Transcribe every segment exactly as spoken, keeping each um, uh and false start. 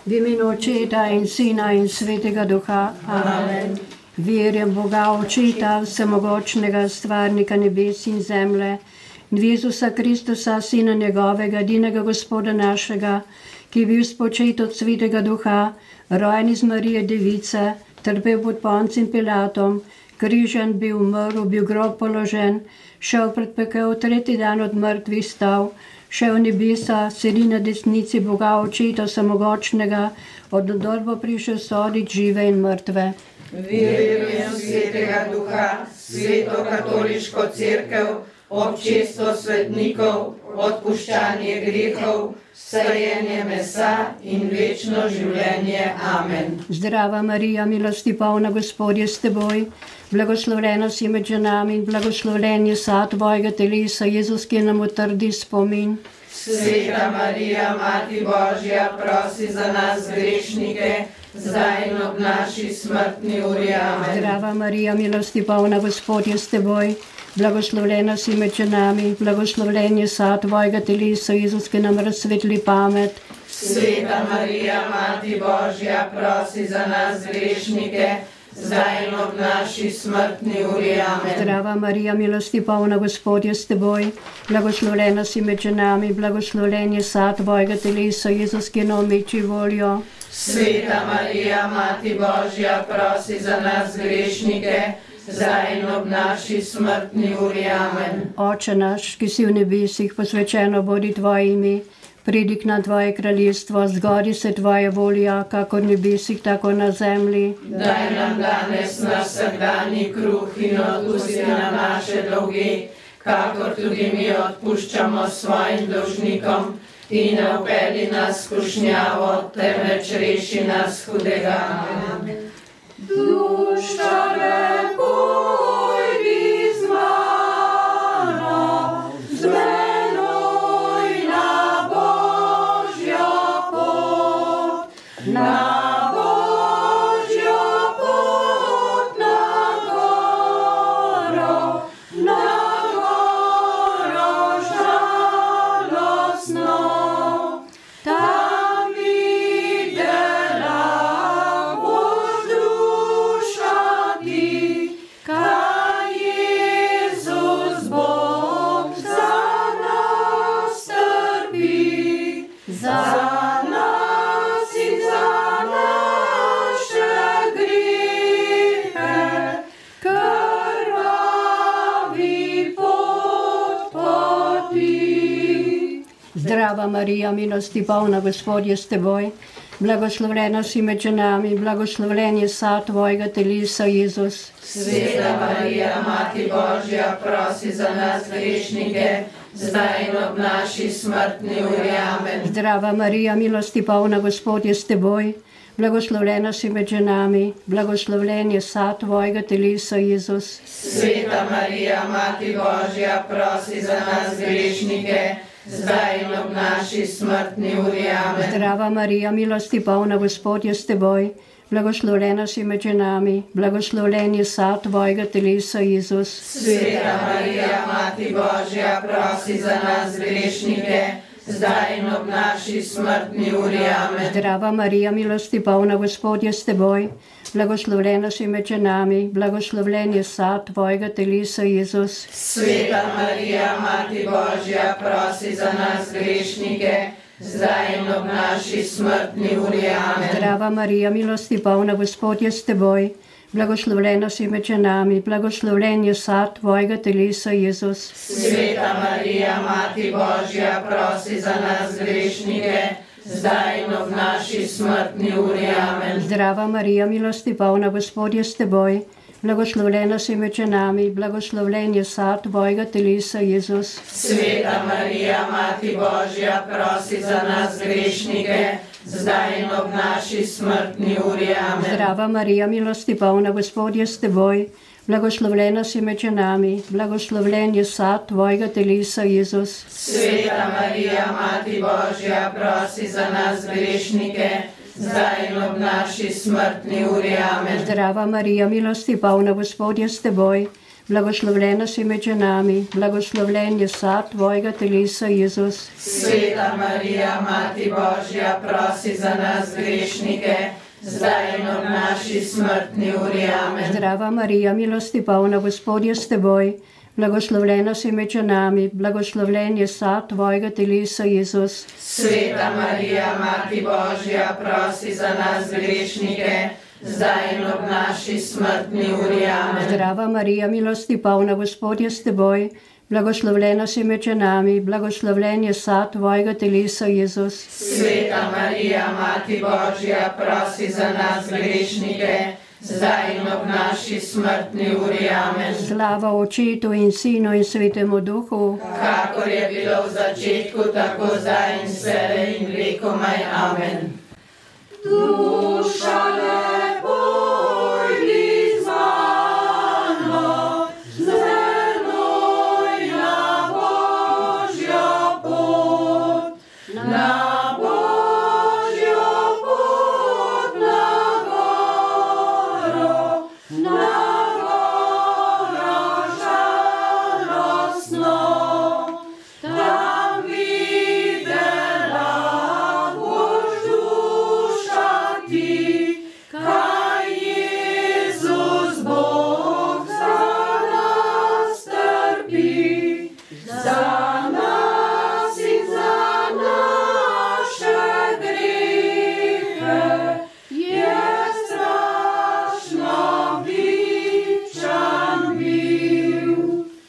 V imenu Očeta in Sina in Svetega Duha. Amen. Verjam Boga Očeta, vsemogočnega stvarnika nebes in zemlje, in v Jezusa Kristusa, Sina njegovega, edinega Gospoda našega, ki je bil spočet od Svetega Duha, rojen iz Marije Device, trpel pod Poncem Pilatom, križan, bil umrl, bil grob položen, šel pred pekel, tretji dan od mrtvih stal, šel v nebesa, sedi na desnici Boga Očeta vsemogočnega, od dol bo prišel sodit žive in mrtve. Verujem v Svetega Duha, Sveto katoliško cerkev, občestvo svetnikov, odpuščanje grehov, vstajenje mesa in večno življenje. Amen. Zdrava Marija, milosti polna, Gospod je s teboj, blagoslovljena si med ženami in blagoslovljen je sad tvojega telesa, Jezus, ki nam utrdi spomin. Sveta Marija, Mati Božja, prosi za nas grešnike, zdaj in ob naši smrtni uri. Amen. Zdrava Marija, milosti polna, Gospod je s teboj, blagoslovljena si med ženami, blagoslovljen je sad tvojega telesa, Jezus, ki nam razsvetli pamet. Sveta Marija, Mati Božja, prosi za nas grešnike, zdaj in ob naši smrtni uri. Amen. Zdrava Marija, milosti polna, Gospod je s teboj, blagoslovljena si med ženami, blagoslovljen je sad tvojega telesa, Jezus, ki nam meči voljo. Sveta Marija, Mati Božja, prosi za nas grešnike, zdaj in ob naši smrtni uri. Amen. Oče naš, ki si v nebesih, posvečeno bodi tvoje ime, pridi k nam tvoje kraljestvo, zgodi se tvoja volja, kakor v nebesih, tako na zemlji. Daj nam danes naš vsakdanji kruh in odpusti nam naše dolge, kakor tudi mi odpuščamo svojim dolžnikom, in ne vpelji nas v skušnjavo, temveč reši nas hudega. Amen. Duša me pojdi z mano, z menoj na Božjo pot, na Božjo pot, na goro, na goro žalostno. Tam videla boš duša ti, kaj Jezus Bog za nas trpi, za nas in za naše grehe, krvavi pot poti. Zdrava Marija, milosti polna, Gospod je s teboj, blagoslovljena si med ženami, blagoslovljen je sad tvojega telesa, Jezus. Sveta Marija, Mati Božja, prosi za nas grešnike, zdaj in ob naši smrtni uri. Amen. Zdrava Marija, milosti polna, Gospod je s teboj, blagoslovljena si med ženami, blagoslovljen je sad tvojega telesa, Jezus. Sveta Marija, Mati Božja, prosi za nas grešnike, zdaj in ob naši smrtni uri. Amen. Zdrava Marija, milosti polna, Gospod je s teboj, blagoslovljena si med ženami, blagoslovljen je sad tvojega telesa, Jezus. Sveta Marija, Mati Božja, prosi za nas grešnike, zdaj in ob naši smrtni uri. Amen. Zdrava Marija, milosti polna, Gospod je s teboj, blagoslovljena si med ženami, blagoslovljen je sad tvojega telesa, Jezus. Sveta Marija, Mati Božja, prosi za nas grešnike, zdaj in ob naši smrtni uri. Amen. Zdrava Marija, milosti polna, Gospod je s teboj, blagoslovljena si med ženami, blagoslovljen je sad tvojega telesa, Jezus. Sveta Marija, Mati Božja, prosi za nas grešnike, zdaj in ob naši smrtni uri. Amen. Zdrava Marija, milosti polna, Gospod je s teboj, blagoslovljena si med ženami, blagoslovljen je sad tvojega telesa, Jezus. Sveta Marija, Mati Božja, prosi za nas grešnike, zdaj in ob naši smrtni uri. Amen. Zdrava Marija, milosti polna, Gospod je s teboj, blagoslovljena si med ženami, blagoslovljen je sad tvojega telesa, Jezus. Sveta Marija, Mati Božja, prosi za nas grešnike, zdaj in ob naši smrtni uri. Amen. Zdrava Marija, milosti polna, Gospod je s teboj, blagoslovljena si med ženami, blagoslovljen je sad tvojega telesa, Jezus. Sveta Marija, Mati Božja, prosi za nas grešnike, zdaj in ob naši smrtni uri. Amen. Zdrava Marija, milosti polna, Gospod je s teboj, blagoslovljena si med ženami, blagoslovljen je sad tvojega telesa, Jezus. Sveta Marija, Mati Božja, prosi za nas grešnike, zdaj in ob naši smrtni uri. Amen. Zdrava Marija, milosti polna, Gospod je s teboj, blagoslovljena si med ženami, blagoslovljen je sad tvojega telesa, Jezus. Sveta Marija, Mati Božja, prosi za nas grešnike, zdaj in ob naši smrtni uri. Amen. Slava Očetu in Sinu in Svetemu Duhu, kakor je bilo v začetku, tako zdaj in vselej in vekomaj. Amen. Duša ne pojdi z mano, z menoj na Božjo pot, na Božjo pot, na goro, na goro žalostno, tam videla boš duša ti, kaj Jezus Bog za nas trpi, za nas in za naše grehe je strašno bičan bil.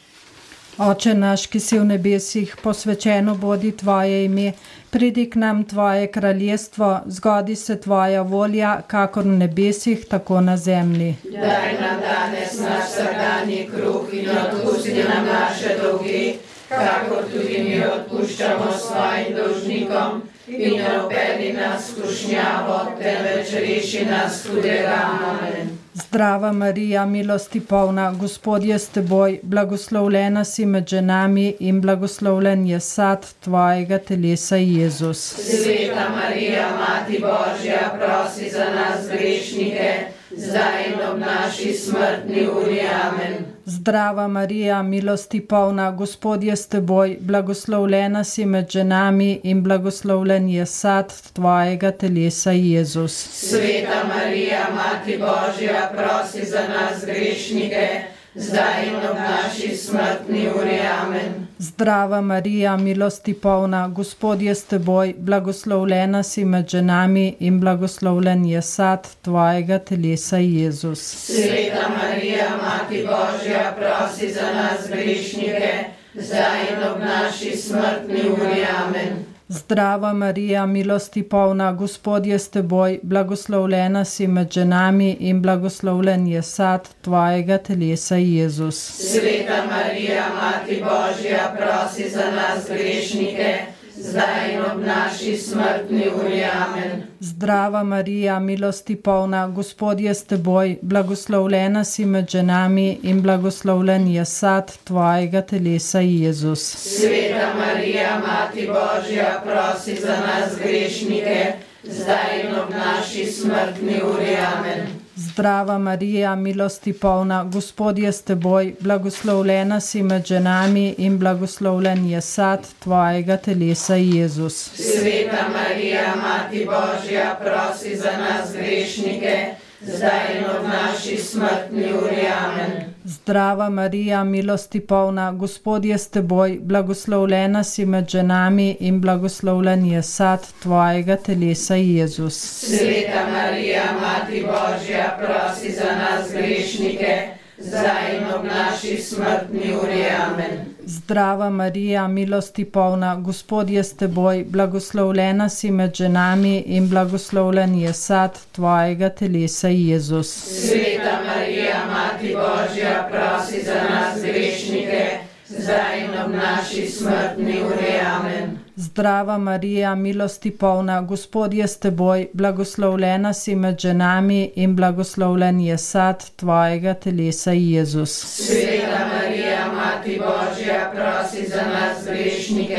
Oče naš, ki si v nebesih, posvečeno bodi tvoje ime, pridi k nam tvoje kraljestvo, zgodi se tvoja volja, kakor v nebesih, tako na zemlji. Daj nam danes naš vsakdanji kruh in odpusti nam naše dolge, kakor tudi mi odpuščamo svojim dolžnikom, in ne vpelji nas v skušnjavo, temveč reši nas hudega. Amen. Zdrava Marija, milosti polna, Gospod je s teboj, blagoslovljena si med ženami in blagoslovljen je sad tvojega telesa, Jezus. Sveta Marija, Mati Božja, prosi za nas grešnike, zdaj in ob naši smrtni uri. Amen. Zdrava Marija, milosti polna, Gospod je s teboj, blagoslovljena si med ženami in blagoslovljen je sad tvojega telesa, Jezus. Sveta Marija, Mati Božja, prosi za nas grešnike, zdaj in ob naši smrtni uri. Amen. Zdrava Marija, milosti polna, Gospod je s teboj, blagoslovljena si med ženami in blagoslovljen je sad tvojega telesa, Jezus. Sveta Marija, Mati Božja, prosi za nas grešnike, zdaj in ob naši smrtni uri. Amen. Zdrava Marija, milosti polna, Gospod je s teboj, blagoslovljena si med ženami in blagoslovljen je sad tvojega telesa, Jezus. Sveta Marija, Mati Božja, prosi za nas grešnike, zdaj in ob naši smrtni uri. Amen. Zdrava Marija, milosti polna, Gospod je s teboj, blagoslovljena si med ženami in blagoslovljen je sad tvojega telesa, Jezus. Sveta Marija, Mati Božja, prosi za nas grešnike, zdaj in ob naši smrtni uri. Amen. Zdrava Marija, milosti polna, Gospod je s teboj, blagoslovljena si med ženami in blagoslovljen je sad tvojega telesa, Jezus. Sveta Marija, Mati Božja, prosi za nas grešnike, zdaj in ob naši smrtni uri. Amen. Zdrava Marija, milosti polna, Gospod je s teboj, blagoslovljena si med ženami in blagoslovljen je sad tvojega telesa, Jezus. Sveta Marija, Mati Božja, prosi za nas grešnike, zdaj in ob naši smrtni uri. Amen. Zdrava Marija, milosti polna, Gospod je s teboj, blagoslovljena si med ženami in blagoslovljen je sad tvojega telesa, Jezus. Sveta Marija, Mati Božja, prosi za nas grešnike, zdaj in ob naši smrtni uri. Amen. Zdrava Marija, milosti polna, Gospod je s teboj, blagoslovljena si med ženami in blagoslovljen je sad tvojega telesa, Jezus. Sveta Marija, Mati Božja, prosi za nas grešnike,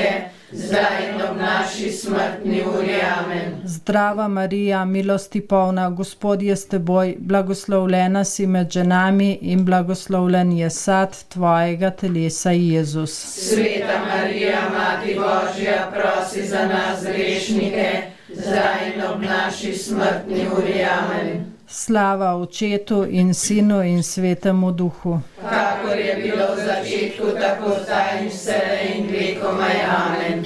zdaj in ob naši smrtni uri. Amen. Zdrava Marija, milosti polna, Gospod je s teboj, blagoslovljena si med ženami in blagoslovljen je sad tvojega telesa, Jezus. Sveta Marija, Mati Božja, prosi za nas grešnike, zdaj in ob naši smrtni uri. Amen. Slava Očetu in Sinu in Svetemu Duhu. Kakor je bilo v začetku, tako zdaj in vselej in vekomaj. Amen.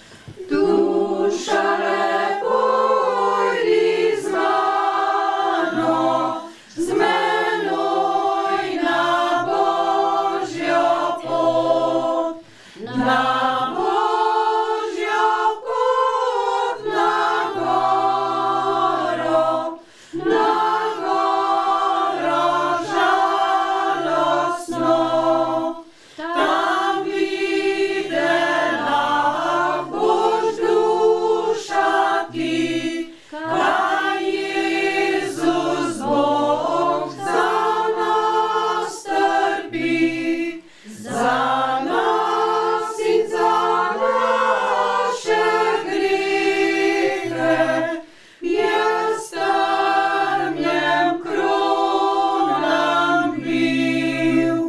Duša lepo idi z mano, z menoj na Božjo pot, na Božjo pot, na goro, na goro žalostno, tam videla boš duša ti, kaj Jezus Bog za nas trpi, za nas in za naše grehe, je strmljen kronan bil.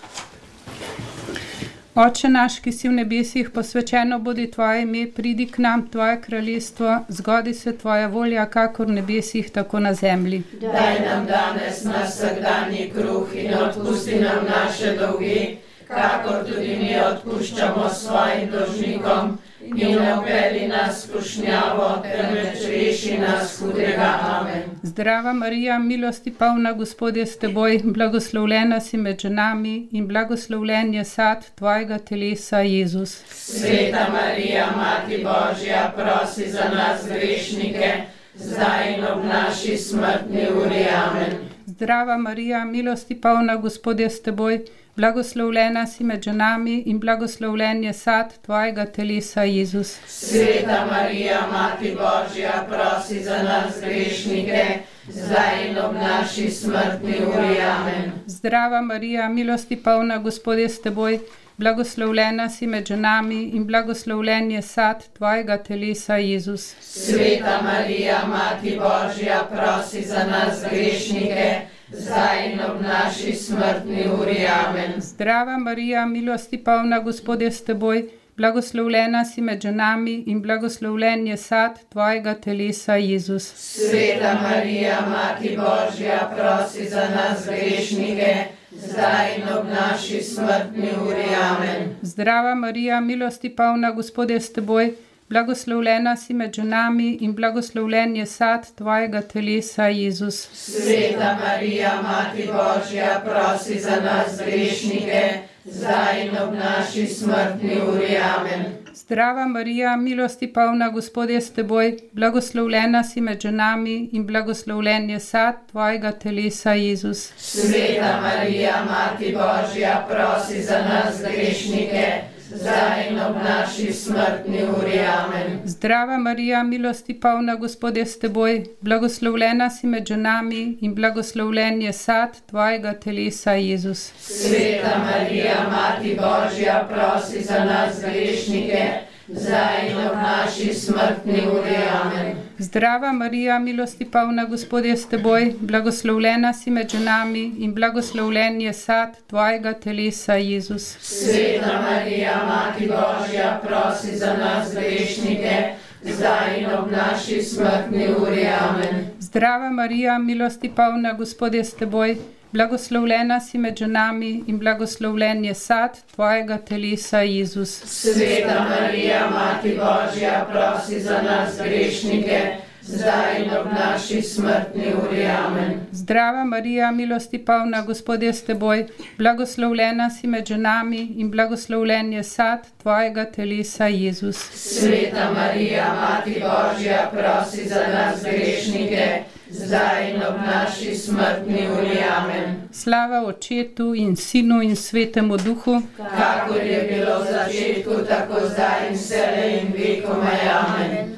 Oče naš, ki si v nebesih, posvečeno bodi tvoje ime, pridi k nam tvoje kraljestvo, zgodi se tvoja volja, kakor v nebesih, tako na zemlji. Daj nam danes naš vsakdanji kruh in odpusti nam naše dolge, kakor tudi mi odpuščamo svojim dolžnikom. In ne vpelji nas v skušnjavo, temveč reši nas hudega. Amen. Zdrava Marija, milosti polna, Gospod je s teboj, blagoslovljena si med ženami in blagoslovljen je sad tvojega telesa, Jezus. Sveta Marija, Mati Božja, prosi za nas grešnike, zdaj in ob naši smrtni uri. Amen. Zdrava Marija, milosti polna, Gospod je s teboj, blagoslovljena si med ženami in blagoslovljen je sad tvojega telesa, Jezus. Sveta Marija, Mati Božja, prosi za nas grešnike, zdaj in ob naši smrtni uri. Amen. Zdrava Marija, milosti polna, Gospod je s teboj, blagoslovljena si med ženami in blagoslovljen je sad tvojega telesa, Jezus. Sveta Marija, Mati Božja, prosi za nas grešnike, zdaj in ob naši smrtni uri. Amen. Zdrava Marija, milosti polna, Gospod je s teboj, blagoslovljena si med ženami in blagoslovljen je sad tvojega telesa, Jezus. Sveta Marija, Mati Božja, prosi za nas grešnike, zdaj in ob naši smrtni uri. Amen. Zdrava Marija, milosti polna, Gospod je s teboj, blagoslovljena si med ženami in blagoslovljen je sad tvojega telesa, Jezus. Sveta Marija, Mati Božja, prosi za nas grešnike, zdaj in ob naši smrtni uri. Amen. Zdrava Marija, milosti polna, Gospod je s teboj, blagoslovljena si med ženami in blagoslovljen je sad tvojega telesa, Jezus. Sveta Marija, Mati Božja, prosi za nas grešnike, zdaj in ob naši smrtni uri. Amen. Zdrava Marija, milosti polna, Gospod je s teboj, blagoslovljena si med ženami in blagoslovljen je sad tvojega telesa, Jezus. Sveta Marija, Mati Božja, prosi za nas grešnike, zdaj in ob naši smrtni uri. Amen. Zdrava Marija, milosti polna, Gospod je s teboj, blagoslovljena si med ženami in blagoslovljen je sad tvojega telesa, Jezus. Sveta Marija, Mati Božja, prosi za nas grešnike, zdaj in ob naši smrtni uri. Amen. Zdrava Marija, milosti polna, Gospod je s teboj, blagoslovljena si med ženami in blagoslovljen je sad tvojega telesa, Jezus. Sveta Marija, Mati Božja, prosi za nas grešnike, zdaj in ob naši smrtni uri. Amen. Zdrava Marija, milosti polna, Gospod je s teboj, blagoslovljena si med ženami in blagoslovljen je sad tvojega telesa, Jezus. Sveta Marija, Mati Božja, prosi za nas grešnike, zdaj in ob naši smrtni uri. Amen. Slava Očetu in Sinu in Svetemu Duhu, kakor je bilo v začetku, tako zdaj in vselej in vekomaj. Amen.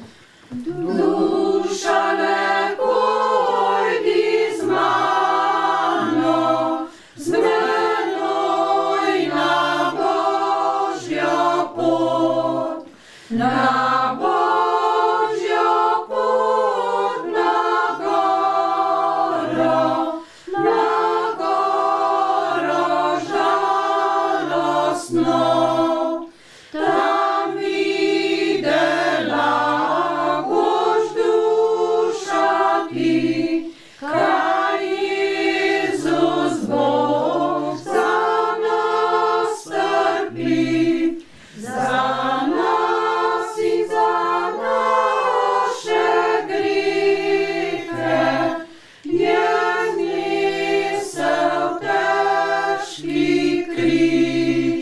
Duša lepo idi z mano, z menoj na Božjo pot, Na Božjo pot, na goro, na goro žalostno. Tam videla boš duša ti, kaj Jezus Bog za nas trpi, za nas in za naše grehe, je znesel težki križ.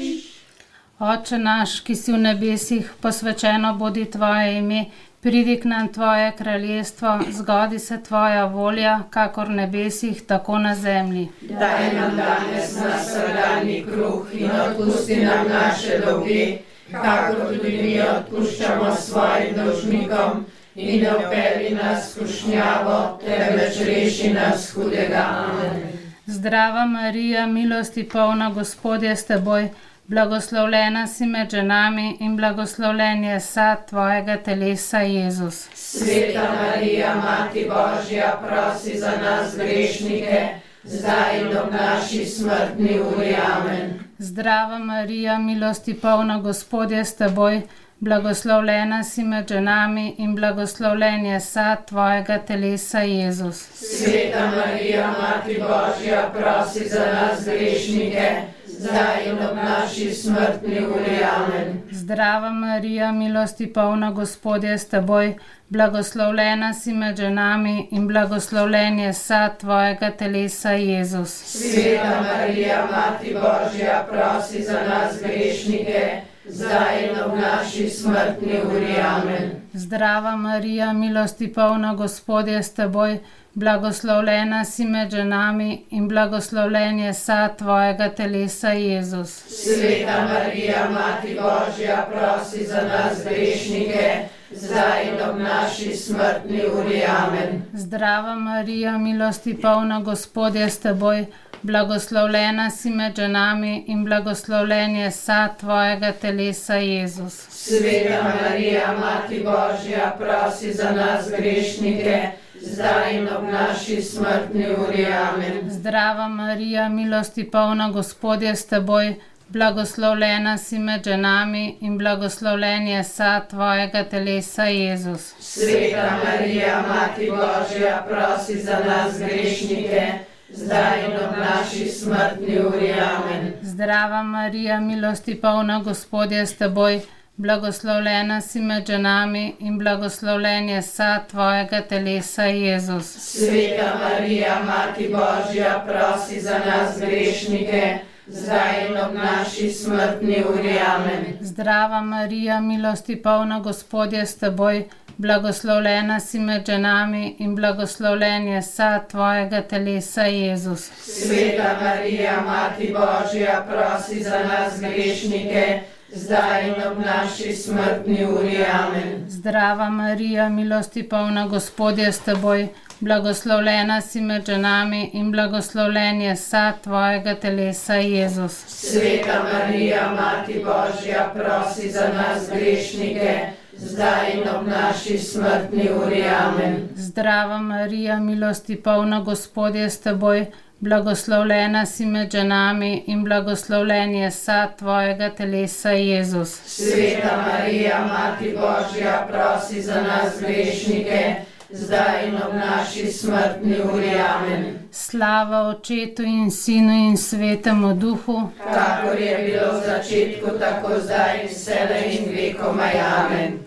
Oče naš, ki si v nebesih, posvečeno bodi tvoje ime, pridi k nam tvoje kraljestvo, zgodi se tvoja volja, kakor v nebesih, tako na zemlji. Daj nam danes naš vsakdanji kruh in odpusti nam naše dolge, kakor tudi mi odpuščamo svojim dolžnikom, in ne vpelji nas v skušnjavo, temveč reši nas hudega. Amen. Zdrava Marija, milosti polna, Gospod je s teboj, blagoslovljena si med ženami in blagoslovljen je sad tvojega telesa, Jezus. Sveta Marija, Mati Božja, prosi za nas grešnike, zdaj in ob naši smrtni uri. Amen. Zdrava Marija, milosti polna, Gospod je s teboj, blagoslovljena si med ženami in blagoslovljen je sad tvojega telesa, Jezus. Sveta Marija, Mati Božja, prosi za nas grešnike, zdaj in ob naši smrtni uri. Amen. Zdrava Marija, milosti polna, Gospod je s teboj, blagoslovljena si med ženami in blagoslovljen je sad tvojega telesa, Jezus. Sveta Marija, Mati Božja, prosi za nas grešnike, zdaj in ob naši smrtni uri. Amen. Zdrava Marija, milosti polna, Gospod je s teboj, blagoslovljena si med ženami in blagoslovljen je sad tvojega telesa, Jezus. Sveta Marija, Mati Božja, prosi za nas grešnike, zdaj in ob naši smrtni uri. Amen. Zdrava Marija, milosti polna, Gospod je s teboj, blagoslovljena si med ženami in blagoslovljen je sad tvojega telesa, Jezus. Sveta Marija, Mati Božja, prosi za nas grešnike, zdaj in ob naši smrtni uri. Amen. Zdrava Marija, milosti polna, Gospod je s teboj, blagoslovljena si med ženami in blagoslovljen je sad tvojega telesa, Jezus. Sveta Marija, Mati Božja, prosi za nas grešnike, zdaj in ob naši smrtni uri. Amen. Zdrava Marija, milosti polna, Gospod je s teboj, blagoslovljena si med ženami in blagoslovljen je sad tvojega telesa, Jezus. Sveta Marija, Mati Božja, prosi za nas grešnike, zdaj in ob naši smrtni uri. Amen. Zdrava Marija, milosti polna, Gospod je s teboj, blagoslovljena si med ženami in blagoslovljen je sad tvojega telesa, Jezus. Sveta Marija, Mati Božja, prosi za nas grešnike, zdaj in ob naši smrtni uri. Amen. Zdrava Marija, milosti polna, Gospod je s teboj, blagoslovljena si med ženami in blagoslovljen je sad tvojega telesa, Jezus. Sveta Marija, Mati Božja, prosi za nas grešnike, zdaj in ob naši smrtni uri. Amen. Zdrava Marija, milosti polna, Gospod je s teboj, blagoslovljena si med ženami in blagoslovljen je sad tvojega telesa, Jezus. Sveta Marija, Mati Božja, prosi za nas grešnike, zdaj in ob naši smrtni uri. Amen. Slava Očetu in Sinu in Svetemu Duhu, kakor je bilo v začetku, tako zdaj in vselej in vekomaj. Amen.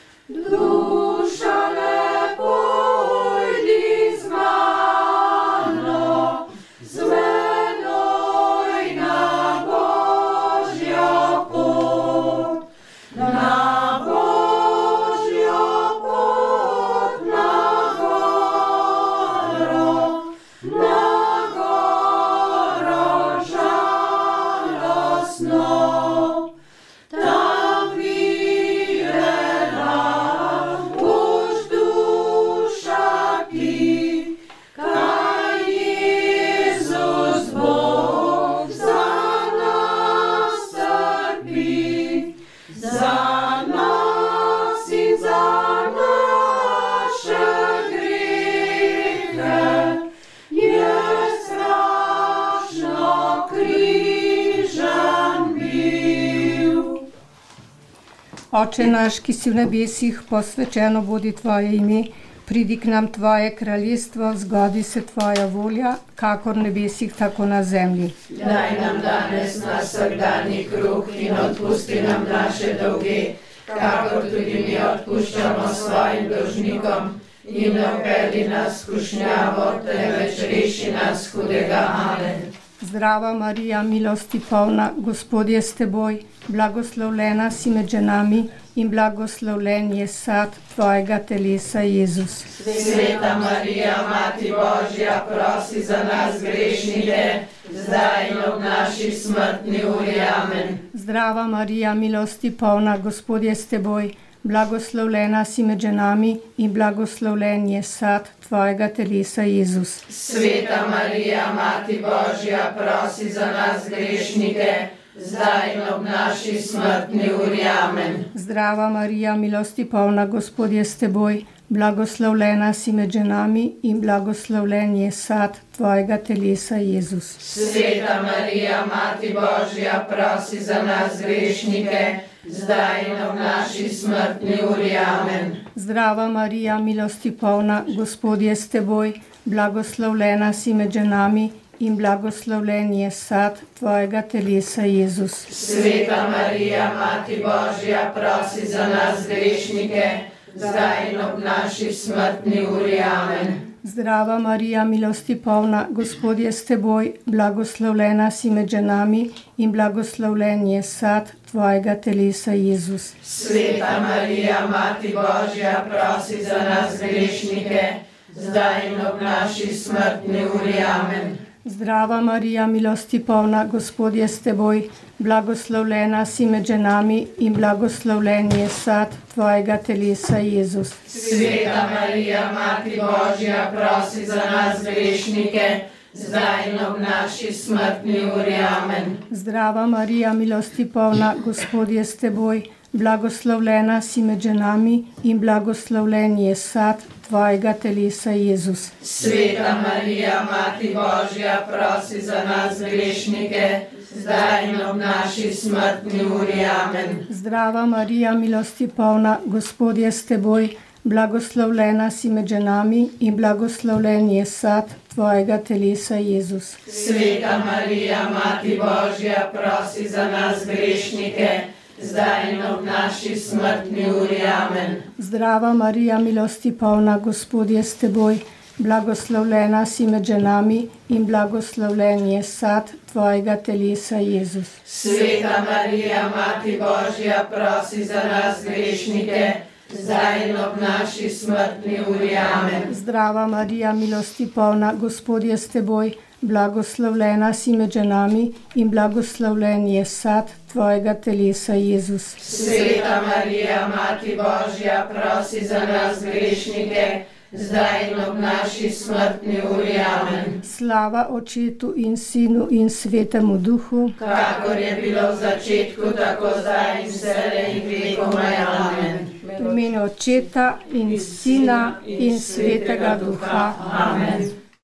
Duša lepo idi z mano, z menoj na Božjo pot, na Božjo pot, na goro, na goro žalostno. Tam videla Oče naš, ki si v nebesih, posvečeno bodi tvoje ime, pridi k nam tvoje kraljestvo, zgodi se tvoja volja, kakor v nebesih, tako na zemlji. Daj nam danes naš vsakdanji kruh in odpusti nam naše dolge, kakor tudi mi odpuščamo svojim dolžnikom, in ne vpelji nas v skušnjavo, temveč reši nas hudega. Amen. Zdrava Marija, milosti polna, Gospod je s teboj, blagoslovljena si med ženami in blagoslovljen je sad tvojega telesa, Jezus. Sveta Marija, Mati Božja, prosi za nas grešnike, zdaj in ob naši smrtni uri. Amen. Zdrava Marija, milosti polna, Gospod je s teboj, blagoslovljena si med ženami in blagoslovljen je sad tvojega telesa, Jezus. Sveta Marija, Mati Božja, prosi za nas grešnike, zdaj in ob naši smrtni uri. Amen. Zdrava Marija, milosti polna, Gospod je s teboj, blagoslovljena si med ženami in blagoslovljen je sad tvojega telesa, Jezus. Sveta Marija, Mati Božja, prosi za nas grešnike, zdaj in ob naši smrtni uri. Amen. Zdrava Marija, milosti polna, Gospod je s teboj, blagoslovljena si med ženami in blagoslovljen je sad tvojega telesa, Jezus. Sveta Marija, Mati Božja, prosi za nas grešnike, zdaj in ob naši smrtni uri. Amen. Zdrava Marija, milosti polna, Gospod je s teboj, blagoslovljena si med ženami in blagoslovljen je sad tvojega telesa, Jezus. Sveta Marija, Mati Božja, prosi za nas grešnike, zdaj in ob naši smrtni uri. Amen. Zdrava Marija, milosti polna, Gospod je s teboj, blagoslovljena si med ženami in blagoslovljen je sad tvojega telesa, Jezus. Sveta Marija, Mati Božja, prosi za nas grešnike, zdaj in ob naši smrtni uri. Amen. Zdrava Marija, milosti polna, Gospod je s teboj, blagoslovljena si med ženami in blagoslovljen je sad tvojega telesa, Jezus. Sveta Marija, Mati Božja, prosi za nas grešnike, zdaj in ob naši smrtni uri. Amen. Zdrava Marija, milosti polna, Gospod je s teboj, blagoslovljena si med ženami in blagoslovljen je sad tvojega telesa, Jezus. Sveta Marija, Mati Božja, prosi za nas grešnike, zdaj in ob naši smrtni uri. Amen. Zdrava Marija, milosti polna, Gospod je s teboj, blagoslovljena si med ženami in blagoslovljen je sad tvojega telesa, Jezus. Sveta Marija, Mati Božja, prosi za nas grešnike, zdaj in ob naši smrtni uri. Amen. Zdrava Marija, milosti polna, Gospod je s teboj, blagoslovljena si med ženami in blagoslovljen je sad tvojega telesa, Jezus. Sveta Marija, Mati Božja, prosi za nas grešnike, zdaj in ob naši smrtni uri. Amen. Slava Očetu in Sinu in Svetemu Duhu, kakor je bilo v začetku, tako zdaj in vselej in vekomaj. Amen. v imenu Očeta in Sina in Svetega Duha. Amen.